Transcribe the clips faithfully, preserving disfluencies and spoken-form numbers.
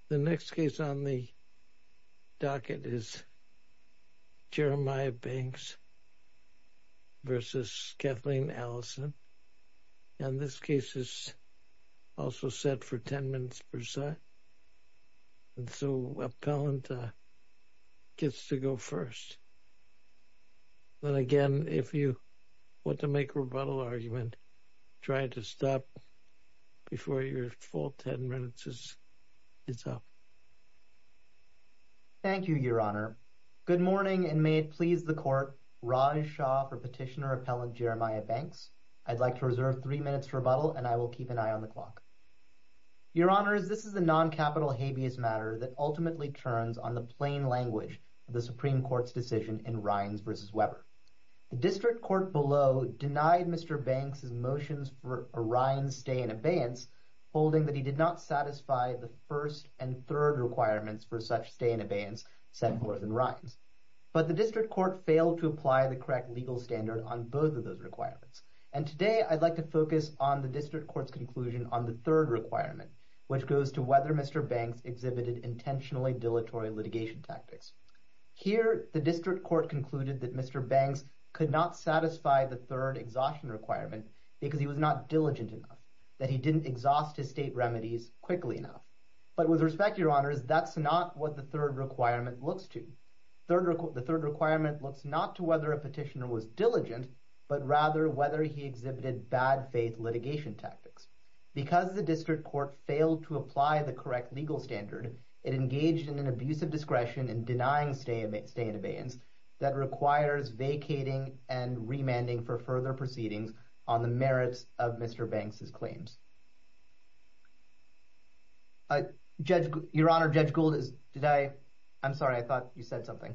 The next case on the docket is Jeremiah Banks versus Kathleen Allison. And this case is also set for ten minutes per side. And so appellant uh, gets to go first. Then again, if you want to make a rebuttal argument, try to stop before your full ten minutes is, is up. Thank you, Your Honor. Good morning, and may it please the court, Raj Shah for petitioner appellant Jeremiah Banks. I'd like to reserve three minutes for rebuttal, and I will keep an eye on the clock. Your Honors, this is a non-capital habeas matter that ultimately turns on the plain language of the Supreme Court's decision in Rines versus Weber. The district court below denied Mister Banks' motions for a Rines stay in abeyance, holding that he did not satisfy the first and third requirements for such stay in abeyance set forth in Rines. But the district court failed to apply the correct legal standard on both of those requirements. And today I'd like to focus on the district court's conclusion on the third requirement, which goes to whether Mister Banks exhibited intentionally dilatory litigation tactics. Here, the district court concluded that Mister Banks could not satisfy the third exhaustion requirement because he was not diligent enough, that he didn't exhaust his state remedies quickly enough. But with respect, Your Honors, that's not what the third requirement looks to. Third requ- the third requirement looks not to whether a petitioner was diligent, but rather whether he exhibited bad faith litigation tactics. Because the district court failed to apply the correct legal standard, it engaged in an abuse of discretion in denying stay, stay in abeyance that requires vacating and remanding for further proceedings on the merits of Mister Banks' claims. Uh, Judge, Your Honor, Judge Gould, is, did I, I'm sorry, I thought you said something.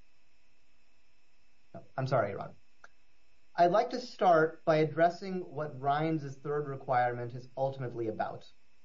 No, I'm sorry, Your Honor. I'd like to start by addressing what Rines' third requirement is ultimately about.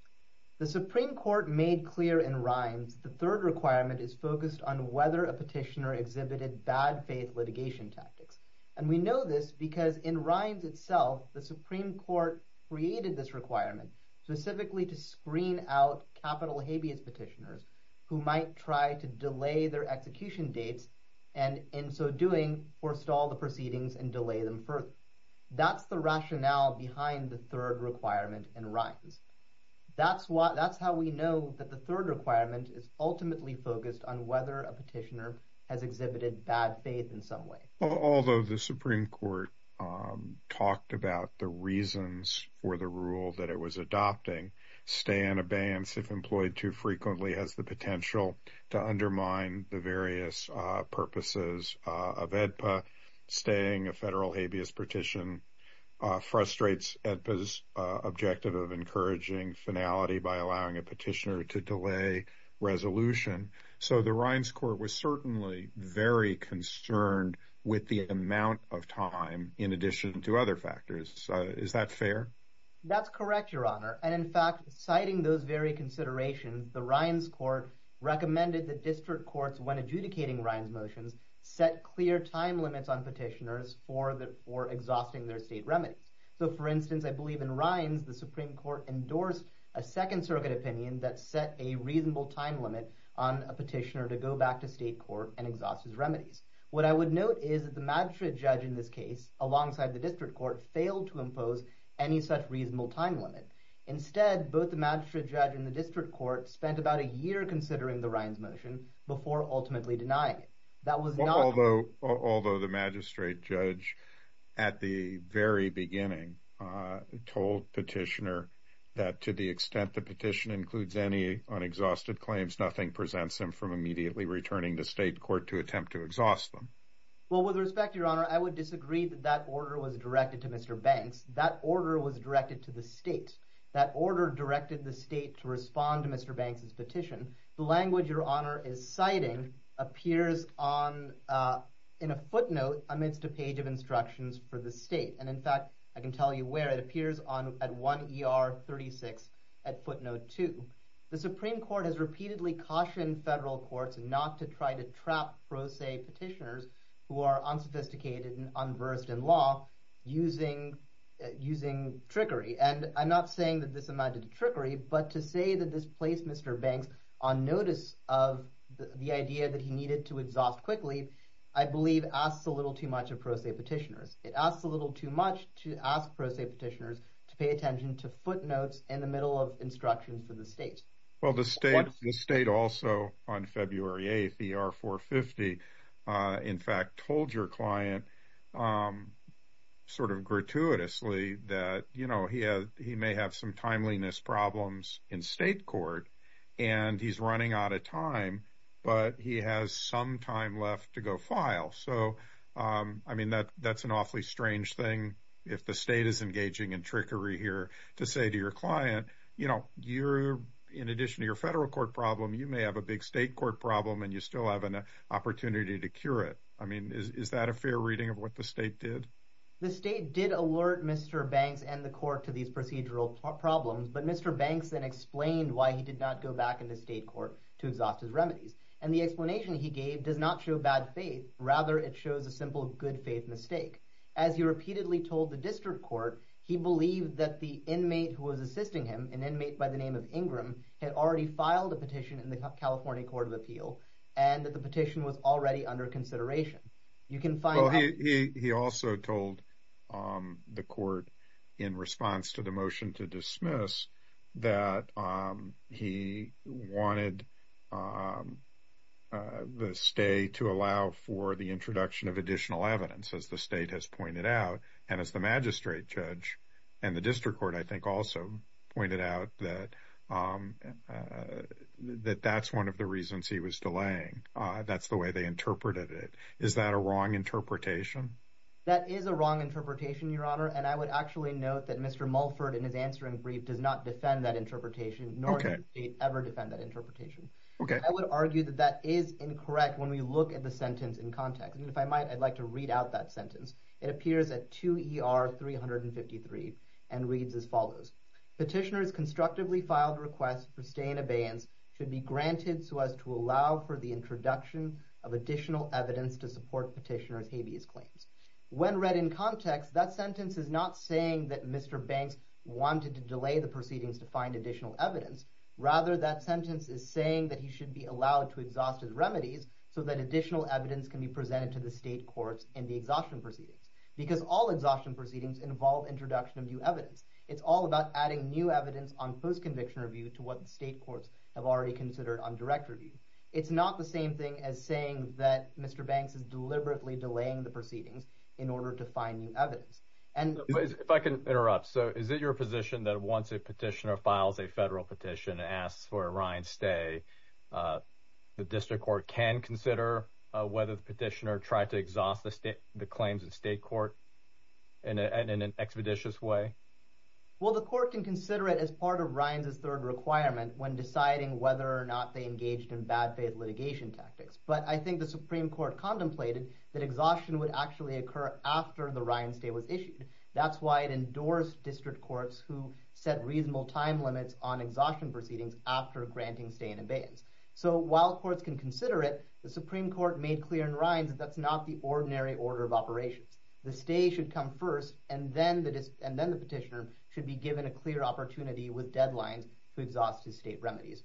The Supreme Court made clear in Rines the third requirement is focused on whether a petitioner exhibited bad faith litigation tactics. And we know this because in Rines itself, the Supreme Court created this requirement specifically to screen out capital habeas petitioners who might try to delay their execution dates and in so doing forestall the proceedings and delay them further. That's the rationale behind the third requirement in Rines. That's why, that's how we know that the third requirement is ultimately focused on whether a petitioner has exhibited bad faith in some way. Although the Supreme Court um, talked about the reasons for the rule that it was adopting, stay in abeyance if employed too frequently has the potential to undermine the various uh, purposes uh, of E D P A. Staying a federal habeas petition Uh, frustrates E D P A's uh, objective of encouraging finality by allowing a petitioner to delay resolution. So the Rines Court was certainly very concerned with the amount of time in addition to other factors. Uh, is that fair? That's correct, Your Honor. And in fact, citing those very considerations, the Rines Court recommended that district courts, when adjudicating Rines motions, set clear time limits on petitioners for the, for exhausting their state remedies. So, for instance, I believe in Rines, the Supreme Court endorsed a Second Circuit opinion that set a reasonable time limit on a petitioner to go back to state court and exhaust his remedies. What I would note is that the magistrate judge in this case, alongside the district court, failed to impose any such reasonable time limit. Instead, both the magistrate judge and the district court spent about a year considering the Rines motion before ultimately denying it. That was not... Although, although the magistrate judge at the very beginning uh, told petitioner that to the extent the petition includes any unexhausted claims, nothing prevents him from immediately returning to state court to attempt to exhaust them. Well, with respect, Your Honor, I would disagree that that order was directed to Mister Banks. That order was directed to the state. That order directed the state to respond to Mister Banks' petition. The language, Your Honor, is citing appears on uh, in a footnote amidst a page of instructions for the state. And in fact, I can tell you where it appears on at one E R thirty-six at footnote two. The Supreme Court has repeatedly cautioned federal courts not to try to trap pro se petitioners who are unsophisticated and unversed in law using uh, using trickery. And I'm not saying that this amounted to trickery, but to say that this placed Mister Banks on notice of the, the idea that he needed to exhaust quickly, I believe asks a little too much of pro se petitioners. It asks a little too much to ask pro se petitioners to pay attention to footnotes in the middle of instructions for the state. Well, the state, the state also on February eighth, E R four fifty, uh, in fact, told your client, um, sort of gratuitously that, you know, he has, he may have some timeliness problems in state court and he's running out of time, but he has some time left to go file. So, um, I mean, that, that's an awfully strange thing if the state is engaging in trickery here to say to your client, you know, you're, in addition to your federal court problem, you may have a big state court problem and you still have an opportunity to cure it. I mean, is, is that a fair reading of what the state did? The state did alert Mister Banks and the court to these procedural problems, but Mister Banks then explained why he did not go back into state court to exhaust his remedies. And the explanation he gave does not show bad faith. Rather, it shows a simple good faith mistake. As he repeatedly told the district court, he believed that the inmate who was assisting him, an inmate by the name of Ingram, had already filed a petition in the California Court of Appeal, and that the petition was already under consideration. You can find. Well, he he he also told um, the court in response to the motion to dismiss that um, he wanted um, uh, the stay to allow for the introduction of additional evidence, as the state has pointed out, and as the magistrate judge and the district court, I think, also pointed out that um, uh, that that's one of the reasons he was delaying. Uh, that's the way they interpreted it. Is that a wrong interpretation? That is a wrong interpretation, Your Honor, and I would actually note that Mister Mulford, in his answering brief, does not defend that interpretation, nor okay. does the state ever defend that interpretation. Okay. I would argue that that is incorrect when we look at the sentence in context. And if I might, I'd like to read out that sentence. It appears at two E R three fifty-three and reads as follows. Petitioners constructively filed requests for stay in abeyance should be granted so as to allow for the introduction of additional evidence to support petitioners' habeas claims. When read in context, that sentence is not saying that Mister Banks wanted to delay the proceedings to find additional evidence. Rather, that sentence is saying that he should be allowed to exhaust his remedies so that additional evidence can be presented to the state courts in the exhaustion proceedings. Because all exhaustion proceedings involve introduction of new evidence. It's all about adding new evidence on post-conviction review to what the state courts have already considered on direct review. It's not the same thing as saying that Mister Banks is deliberately delaying the proceedings in order to find new evidence. And if I can interrupt, so is it your position that once a petitioner files a federal petition and asks for a Ryan stay, uh, the district court can consider uh, whether the petitioner tried to exhaust the state, the claims in state court in, a, in an expeditious way? Well, the court can consider it as part of Ryan's third requirement when deciding whether or not they engaged in bad faith litigation tactics. But I think the Supreme Court contemplated that exhaustion would actually occur after the Ryan stay was issued. That's why it endorsed district courts who set reasonable time limits on exhaustion proceedings after granting stay in abeyance. So while courts can consider it, the Supreme Court made clear in Ryan that that's not the ordinary order of operations. The stay should come first, and then the dis- and then the petitioner should be given a clear opportunity with deadlines to exhaust his state remedies.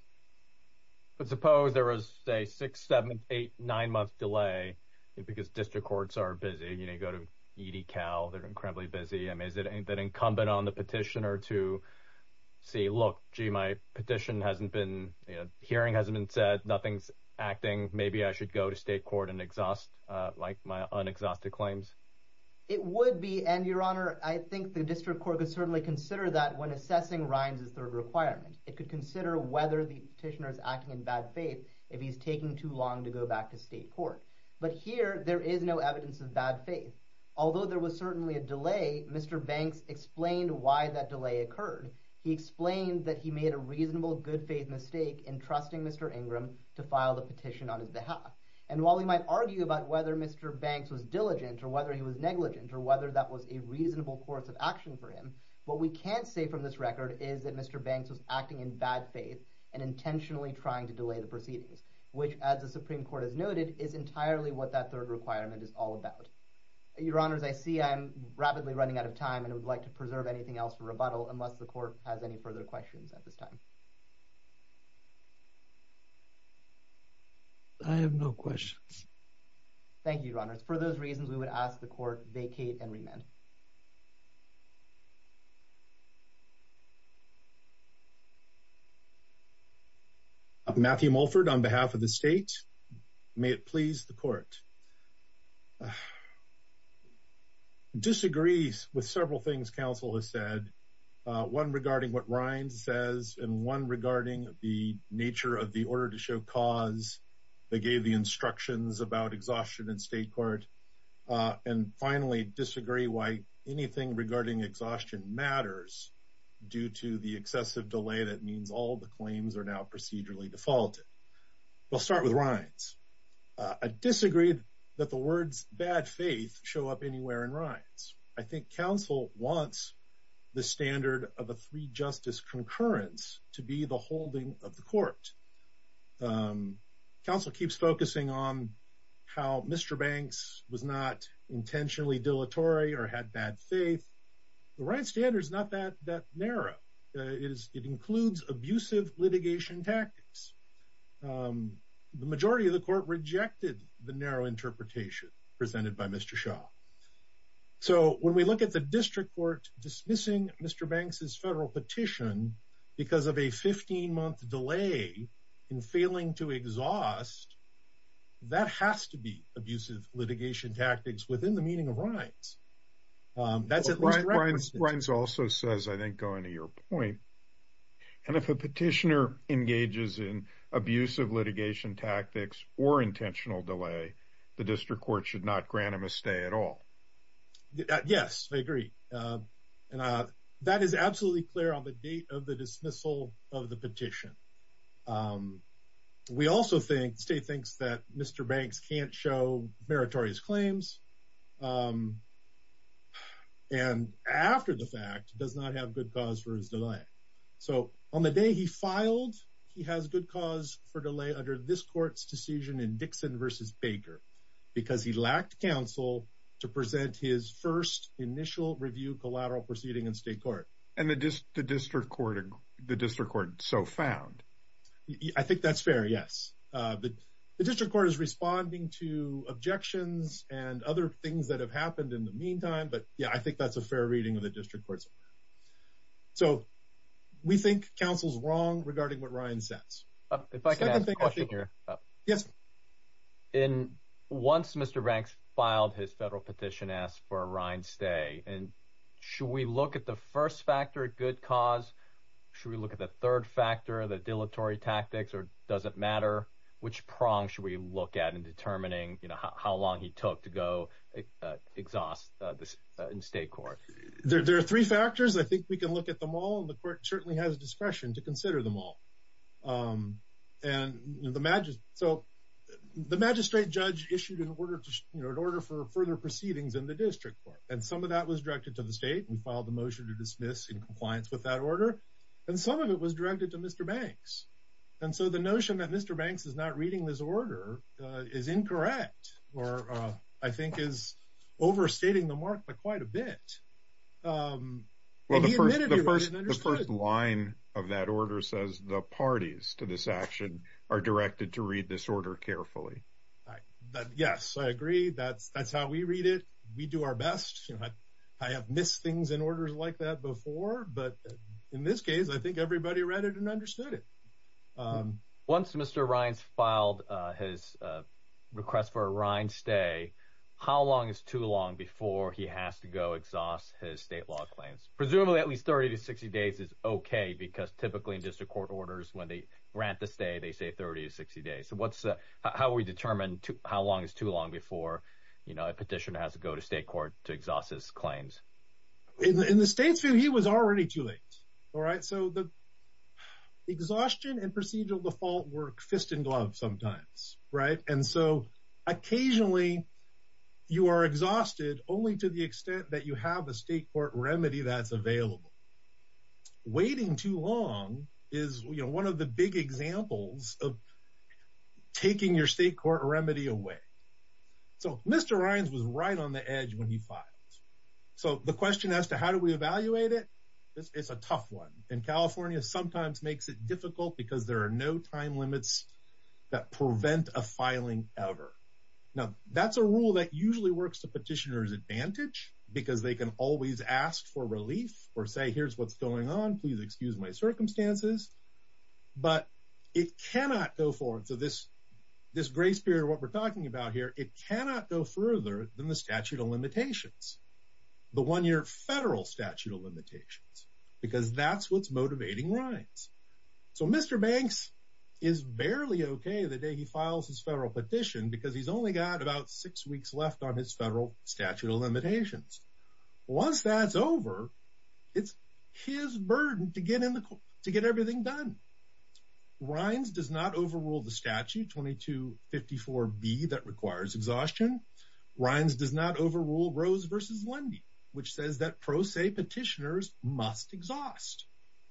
But suppose there was, say, six, seven, eight, nine month delay because district courts are busy. You know, you go to E D Cal, they're incredibly busy. I mean, is it that incumbent on the petitioner to see, look, gee, my petition hasn't been, you know, hearing hasn't been said, nothing's acting. Maybe I should go to state court and exhaust uh, like my unexhausted claims? It would be, and Your Honor, I think the district court could certainly consider that when assessing Ryan's third requirement. It could consider whether the petitioner is acting in bad faith if he's taking too long to go back to state court. But here, there is no evidence of bad faith. Although there was certainly a delay, Mister Banks explained why that delay occurred. He explained that he made a reasonable good faith mistake in trusting Mister Ingram to file the petition on his behalf. And while we might argue about whether Mister Banks was diligent or whether he was negligent or whether that was a reasonable course of action for him, what we can't say from this record is that Mister Banks was acting in bad faith and intentionally trying to delay the proceedings, which, as the Supreme Court has noted, is entirely what that third requirement is all about. Your Honors, I see I'm rapidly running out of time and would like to preserve anything else for rebuttal unless the court has any further questions at this time. have no questions. Thank you, Your Honors. For those reasons, we would ask the court vacate and remand. Matthew Mulford on behalf of the state. May it please the court. Uh, disagrees with several things counsel has said. Uh, one regarding what Rines says, and one regarding the nature of the order to show cause. They gave the instructions about exhaustion in state court. Uh, and finally, disagree why anything regarding exhaustion matters due to the excessive delay that means all the claims are now procedurally defaulted. We'll start with Rines. Uh, I disagree that the words bad faith show up anywhere in Rines. I think counsel wants the standard of a three-justice concurrence to be the holding of the court. Um, counsel keeps focusing on how Mister Banks was not intentionally dilatory or had bad faith. The Rines standard is not that, that narrow. Uh, it, is, it includes abusive litigation tactics. Um, the majority of the court rejected the narrow interpretation presented by Mister Shaw. So when we look at the district court dismissing Mister Banks's federal petition because of a fifteen-month delay in failing to exhaust, that has to be abusive litigation tactics within the meaning of Rines. Um, that's well, at least Rines, Rines also says, I think, going to your point, and if a petitioner engages in abusive litigation tactics or intentional delay, the district court should not grant him a stay at all. Uh, yes, I agree. Uh, and uh, that is absolutely clear on the date of the dismissal of the petition. Um, we also think, the state thinks that Mister Banks can't show meritorious claims, um, and after the fact does not have good cause for his delay. So on the day he filed, he has good cause for delay under this court's decision in Dixon versus Baker because he lacked counsel to present his first initial review collateral proceeding in state court. And the, dis- the district court, the district court so found. I think that's fair. Yes. Uh, the, the district court is responding to objections and other things that have happened in the meantime. But yeah, I think that's a fair reading of the district court's. So we think counsel's wrong regarding what Ryan says. Uh, if I can Second ask a question think, here. Uh, yes. In once Mister Banks filed his federal petition, asked for a Ryan stay, and should we look at the first factor, good cause? Should we look at the third factor, the dilatory tactics, or does it matter? Which prong should we look at in determining, you know, how, how long he took to go uh, exhaust uh, this uh, in state court? There, there are three factors. I think we can look at them all, and the court certainly has discretion to consider them all. Um, and the magis- so the magistrate judge issued an order to, you know, an order for further proceedings in the district court, and some of that was directed to the state. We filed the motion to dismiss in compliance with that order, and some of it was directed to Mister Banks. And so the notion that Mister Banks is not reading this order uh, is incorrect, or uh, I think is overstating the mark by quite a bit. Um, well, the first, the first, the first line of that order says the parties to this action are directed to read this order carefully. I, that, yes, I agree. That's that's how we read it. We do our best. You know, I, I have missed things in orders like that before, but in this case, I think everybody read it and understood it. Um, Once Mister Rines filed uh, his uh, request for a Ryan stay, how long is too long before he has to go exhaust his state law claims? Presumably at least thirty to sixty days is okay, because typically in district court orders, when they grant the stay, they say thirty to sixty days. So what's uh, how we determine to, how long is too long before, you know, a petitioner has to go to state court to exhaust his claims? In the, in the state's view, he was already too late. All right. So the exhaustion and procedural default work fist in glove sometimes. Right. And so occasionally you are exhausted only to the extent that you have a state court remedy that's available. Waiting too long is, you know, one of the big examples of taking your state court remedy away. So Mister Rines was right on the edge when he filed. So the question as to how do we evaluate it, it's, it's a tough one. And California sometimes makes it difficult because there are no time limits that prevent a filing ever. Now, that's a rule that usually works to petitioners' advantage because they can always ask for relief or say, here's what's going on, please excuse my circumstances. But it cannot go forward. So this, this grace period, what we're talking about here, it cannot go further than the statute of limitations, the one-year federal statute of limitations, because that's what's motivating Rines. So Mister Banks is barely okay the day he files his federal petition because he's only got about six weeks left on his federal statute of limitations. Once that's over, it's his burden to get in the to get everything done. Rines does not overrule the statute twenty-two fifty-four B that requires exhaustion. Rines does not overrule Rose versus Lundy, which says that pro se petitioners must exhaust.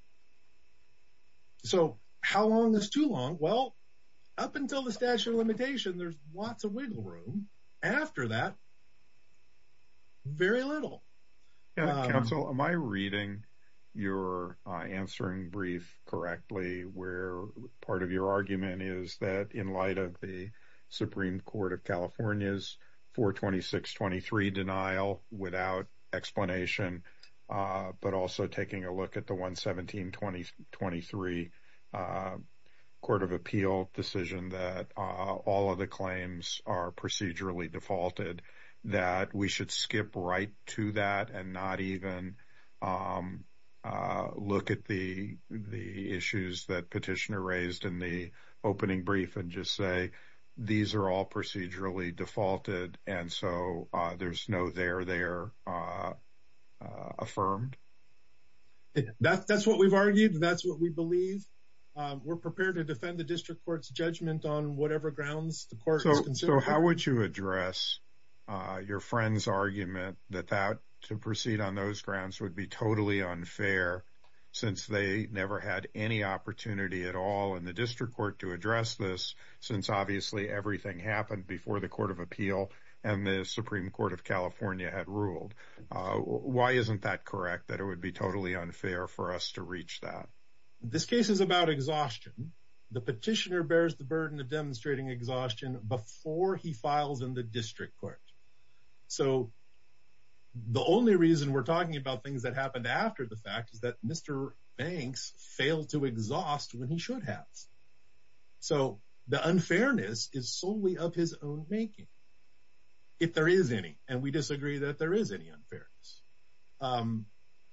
So how long is too long? Well, up until the statute of limitation, there's lots of wiggle room. After that, very little. Yeah, um, counsel, am I reading your uh, answering brief correctly, where part of your argument is that in light of the Supreme Court of California's four twenty-six twenty-three denial without explanation, uh, but also taking a look at the one seventeen twenty twenty-three uh, Court of Appeal decision that uh, all of the claims are procedurally defaulted, that we should skip right to that and not even um, uh, look at the the issues that petitioner raised in the opening brief and just say these are all procedurally defaulted, and so uh, there's no there there uh, uh, affirmed? That, that's what we've argued. That's what we believe. Um, we're prepared to defend the district court's judgment on whatever grounds the court so, is considering. So how would you address uh, your friend's argument that that to proceed on those grounds would be totally unfair, since they never had any opportunity at all in the district court to address this, since obviously everything happened before the Court of Appeal and the Supreme Court of California had ruled? Uh, why isn't that correct, that it would be totally unfair for us to reach that? This case is about exhaustion. The petitioner bears the burden of demonstrating exhaustion before he files in the district court. So the only reason we're talking about things that happened after the fact is that Mister Banks failed to exhaust when he should have. So the unfairness is solely of his own making, if there is any, and we disagree that there is any unfairness. Um,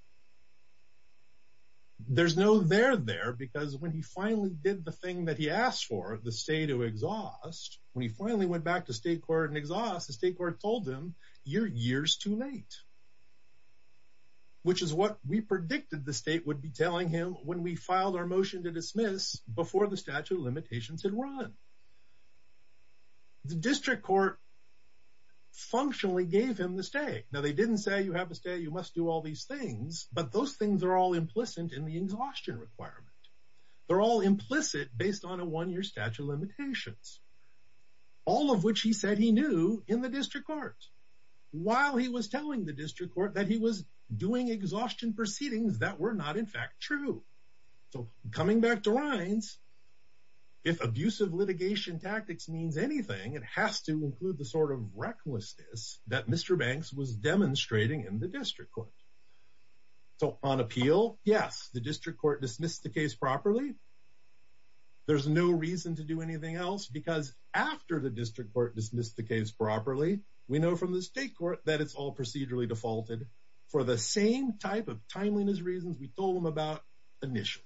there's no there there, because when he finally did the thing that he asked for, the stay to exhaust, when he finally went back to state court and exhaust, the state court told him, you're years too late. Which is what we predicted the state would be telling him when we filed our motion to dismiss before the statute of limitations had run. The district court functionally gave him the stay. Now, they didn't say you have a stay, you must do all these things, but those things are all implicit in the exhaustion requirement. They're all implicit based on a one-year statute of limitations, all of which he said he knew in the district court, while he was telling the district court that he was doing exhaustion proceedings that were not in fact true. So coming back to Rines, if abusive litigation tactics means anything, it has to include the sort of recklessness that Mister Banks was demonstrating in the district court. So on appeal, yes, the district court dismissed the case properly. There's no reason to do anything else, because after the district court dismissed the case properly, we know from the state court that it's all procedurally defaulted for the same type of timeliness reasons we told them about initially.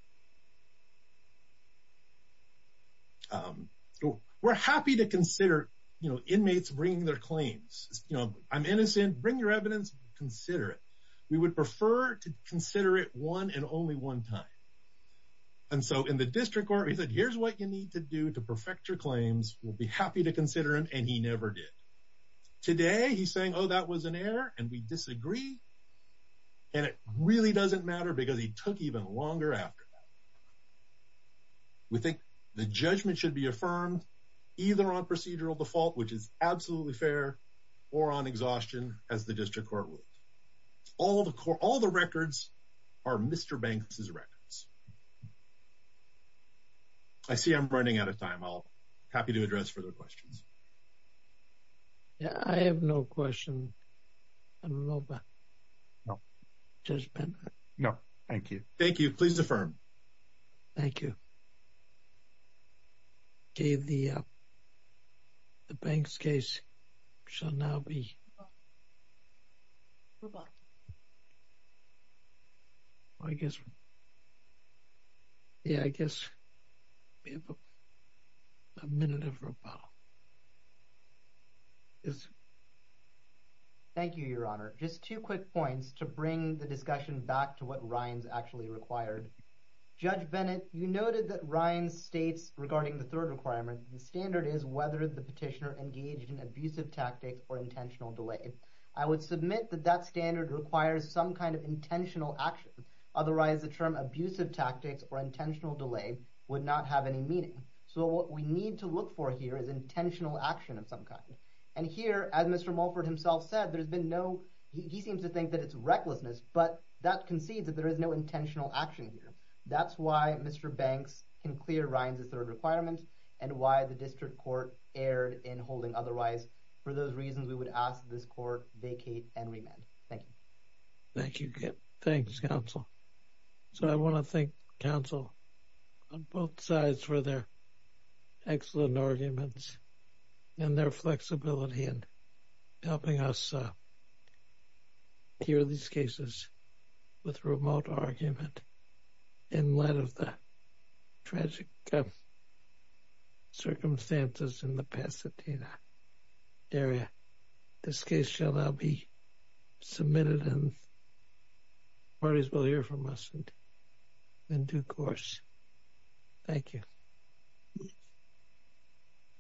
Um, we're happy to consider, you know, inmates bringing their claims. You know, I'm innocent, bring your evidence, consider it. We would prefer to consider it one and only one time. And so in the district court, he said, here's what you need to do to perfect your claims. We'll be happy to consider them, and he never did. Today, he's saying, oh, that was an error, and we disagree. And it really doesn't matter because he took even longer after that. We think the judgment should be affirmed either on procedural default, which is absolutely fair, or on exhaustion, as the district court ruled. All the cor- all the records are Mister Banks's records. I see I'm running out of time. I'll happy to address further questions. Yeah, I have no question. I don't know about No. Judge Bennett. No, thank you. Thank you. Please affirm. Thank you. Okay, the uh, the Banks case shall now be rebuttal. I guess. Yeah, I guess we have a, a minute of rebuttal. Is Thank you, Your Honor. Just two quick points to bring the discussion back to what Rines actually required. Judge Bennett, you noted that Rines states regarding the third requirement, the standard is whether the petitioner engaged in abusive tactics or intentional delay. I would submit that that standard requires some kind of intentional action. Otherwise, the term abusive tactics or intentional delay would not have any meaning. So what we need to look for here is intentional action of some kind. And here, as Mister Mulford himself said, there's been no, he, he seems to think that it's recklessness, but that concedes that there is no intentional action here. That's why Mister Banks can clear Rines' third requirement and why the district court erred in holding otherwise. For those reasons, we would ask this court vacate and remand. Thank you. Thank you. Thanks, counsel. So I want to thank counsel on both sides for their excellent arguments and their flexibility in helping us uh, hear these cases with remote argument in light of the tragic uh, circumstances in the Pasadena area. This case shall now be submitted and parties will hear from us in, in due course. Thank you.